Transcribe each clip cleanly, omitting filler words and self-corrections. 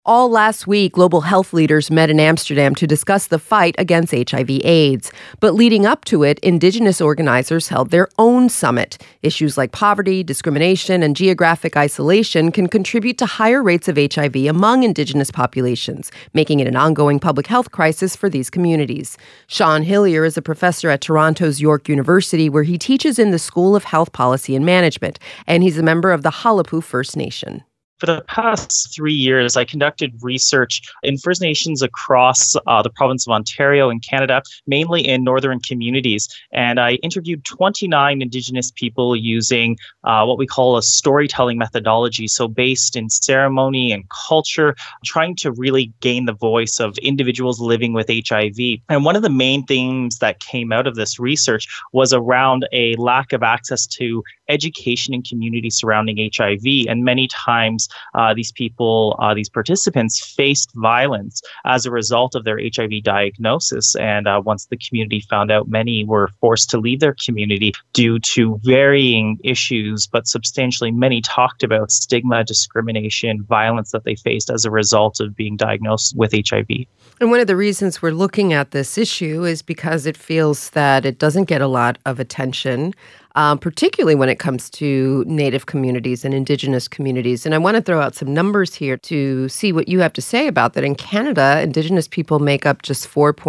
All last week, global health leaders met in Amsterdam to discuss the fight against HIV/AIDS. But leading up to it, Indigenous organizers held their own summit. Issues like poverty, discrimination, and geographic isolation can contribute to higher rates of HIV among Indigenous populations, making it an ongoing public health crisis for these communities. Sean Hillier is a professor at Toronto's York University, where he teaches in the School of Health Policy and Management, and he's a member of the Halapu First Nation. For the past 3 years, I conducted research in First Nations across the province of Ontario in Canada, mainly in northern communities. And I interviewed 29 Indigenous people using what we call a storytelling methodology. So based in ceremony and culture, trying to really gain the voice of individuals living with HIV. And one of the main themes that came out of this research was around a lack of access to education and community surrounding HIV. And many times these participants faced violence as a result of their HIV diagnosis. And once the community found out, many were forced to leave their community due to varying issues, but substantially many talked about stigma, discrimination, violence that they faced as a result of being diagnosed with HIV. And one of the reasons we're looking at this issue is because it feels that it doesn't get a lot of attention, particularly when it comes to Native communities and Indigenous communities. And I want to throw out some numbers here to see what you have to say about that. In Canada, Indigenous people make up just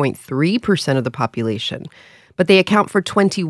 4.3% of the population, but they account for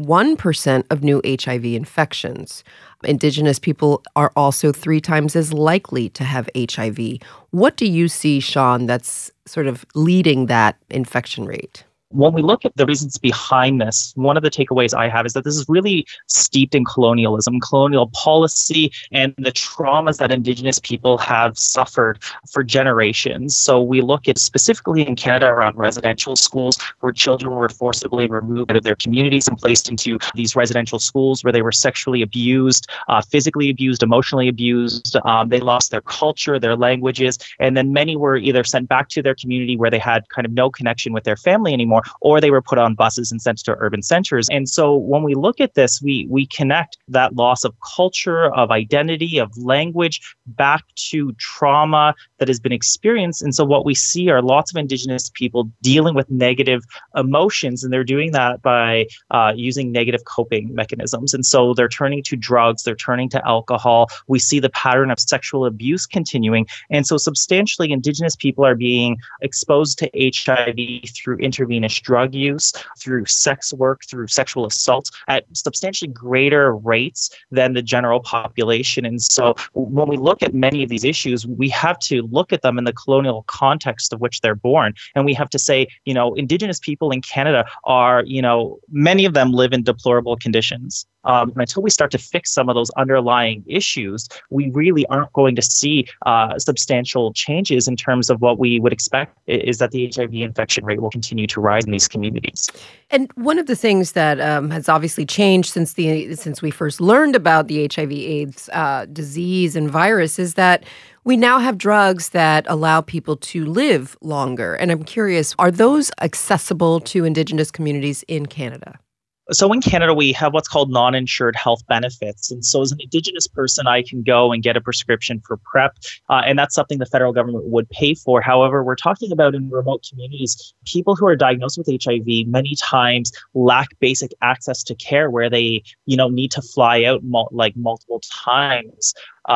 21% of new HIV infections. Indigenous people are also 3 times as likely to have HIV. What do you see, Sean, that's sort of leading that infection rate? When we look at the reasons behind this, one of the takeaways I have is that this is really steeped in colonialism, colonial policy, and the traumas that Indigenous people have suffered for generations. So we look at specifically in Canada around residential schools where children were forcibly removed out of their communities and placed into these residential schools where they were sexually abused, physically abused, emotionally abused. They lost their culture, their languages, and then many were either sent back to their community where they had kind of no connection with their family anymore, or they were put on buses and sent to urban centers. And so when we look at this, we connect that loss of culture, of identity, of language back to trauma that has been experienced. And so what we see are lots of Indigenous people dealing with negative emotions, and they're doing that by using negative coping mechanisms. And so they're turning to drugs, they're turning to alcohol. We see the pattern of sexual abuse continuing. And so substantially Indigenous people are being exposed to HIV through intravenous drug use, through sex work, through sexual assault at substantially greater rates than the general population. And so when we look at many of these issues, we have to look at them in the colonial context of which they're born. And we have to say, Indigenous people in Canada are, many of them live in deplorable conditions. Until we start to fix some of those underlying issues, we really aren't going to see substantial changes in terms of what we would expect is that the HIV infection rate will continue to rise in these communities. And one of the things that has obviously changed since we first learned about the HIV/AIDS disease and virus is that we now have drugs that allow people to live longer. And I'm curious, are those accessible to Indigenous communities in Canada? So in Canada, we have what's called non-insured health benefits. And so as an Indigenous person, I can go and get a prescription for PrEP, and that's something the federal government would pay for. However, we're talking about in remote communities, people who are diagnosed with HIV many times lack basic access to care where they, need to fly out multiple times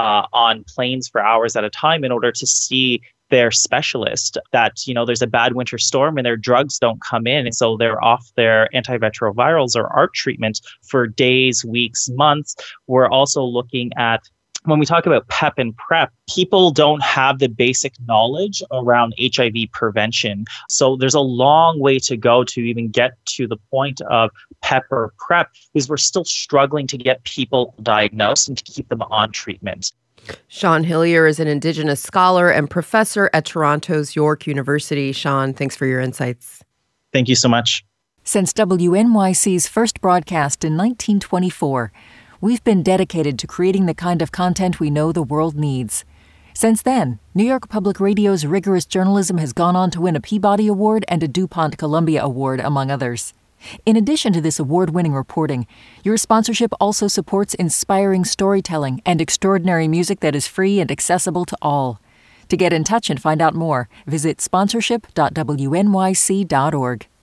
on planes for hours at a time in order to see their specialist, that, there's a bad winter storm and their drugs don't come in. And so they're off their antiretrovirals or ART treatment for days, weeks, months. We're also looking at, when we talk about PEP and PrEP, people don't have the basic knowledge around HIV prevention. So there's a long way to go to even get to the point of PEP or PrEP, because we're still struggling to get people diagnosed and to keep them on treatment. Sean Hillier is an Indigenous scholar and professor at Toronto's York University. Sean, thanks for your insights. Thank you so much. Since WNYC's first broadcast in 1924, we've been dedicated to creating the kind of content we know the world needs. Since then, New York Public Radio's rigorous journalism has gone on to win a Peabody Award and a DuPont Columbia Award, among others. In addition to this award-winning reporting, your sponsorship also supports inspiring storytelling and extraordinary music that is free and accessible to all. To get in touch and find out more, visit sponsorship.wnyc.org.